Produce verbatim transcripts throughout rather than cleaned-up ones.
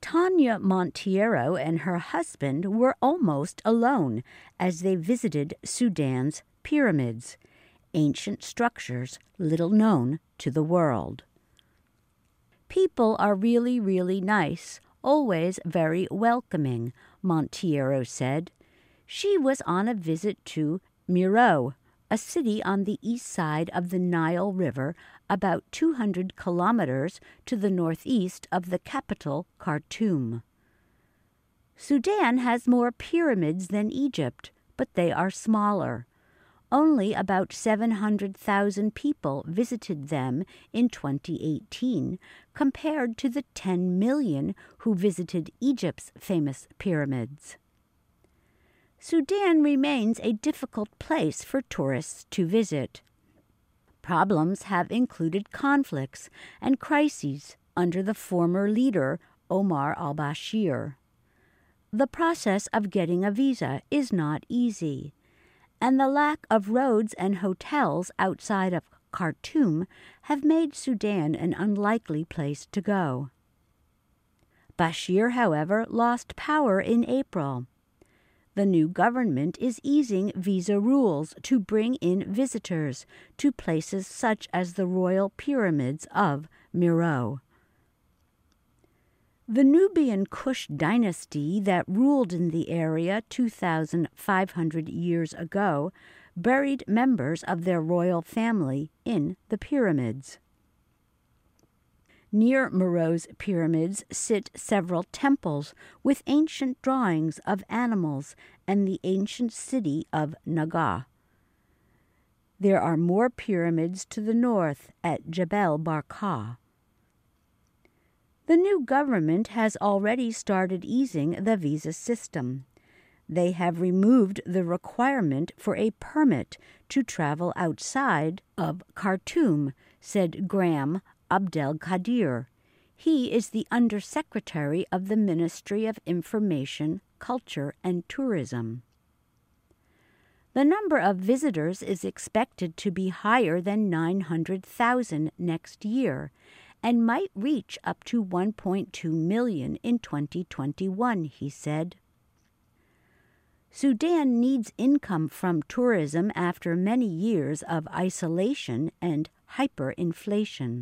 Tanya Monteiro and her husband were almost alone as they visited Sudan's pyramids, ancient structures little known to the world. People are really, really nice, always very welcoming, Monteiro said. She was on a visit to Meroe, a city on the east side of the Nile River, about two hundred kilometers to the northeast of the capital, Khartoum. Sudan has more pyramids than Egypt, but they are smaller. Only about seven hundred thousand people visited them in twenty eighteen, compared to the ten million who visited Egypt's famous pyramids. Sudan remains a difficult place for tourists to visit. Problems have included conflicts and crises under the former leader, Omar al-Bashir. The process of getting a visa is not easy, and the lack of roads and hotels outside of Khartoum have made Sudan an unlikely place to go. Bashir, however, lost power in April. The new government is easing visa rules to bring in visitors to places such as the royal pyramids of Meroe. The Nubian Kush dynasty that ruled in the area two thousand five hundred years ago buried members of their royal family in the pyramids. Near Meroe's pyramids sit several temples with ancient drawings of animals and the ancient city of Naga. There are more pyramids to the north at Jebel Barkah. The new government has already started easing the visa system. They have removed the requirement for a permit to travel outside of Khartoum, said Graham Abdelkadir. He is the Undersecretary of the Ministry of Information, Culture, and Tourism. The number of visitors is expected to be higher than nine hundred thousand next year and might reach up to one point two million in twenty twenty-one, he said. Sudan needs income from tourism after many years of isolation and hyperinflation.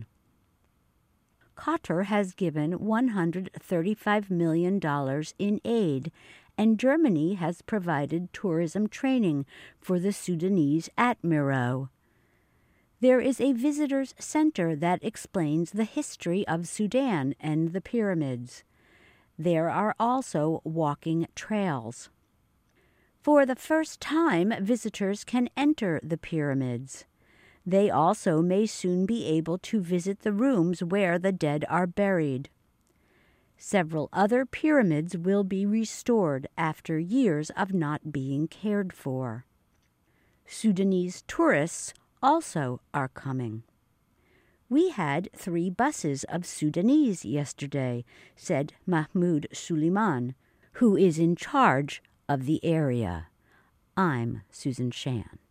Qatar has given one hundred thirty-five million dollars in aid, and Germany has provided tourism training for the Sudanese at Meroe. There is a visitors' center that explains the history of Sudan and the pyramids. There are also walking trails. For the first time, visitors can enter the pyramids. They also may soon be able to visit the rooms where the dead are buried. Several other pyramids will be restored after years of not being cared for. Sudanese tourists also are coming. We had three buses of Sudanese yesterday, said Mahmoud Suleiman, who is in charge of the area. I'm Susan Shan.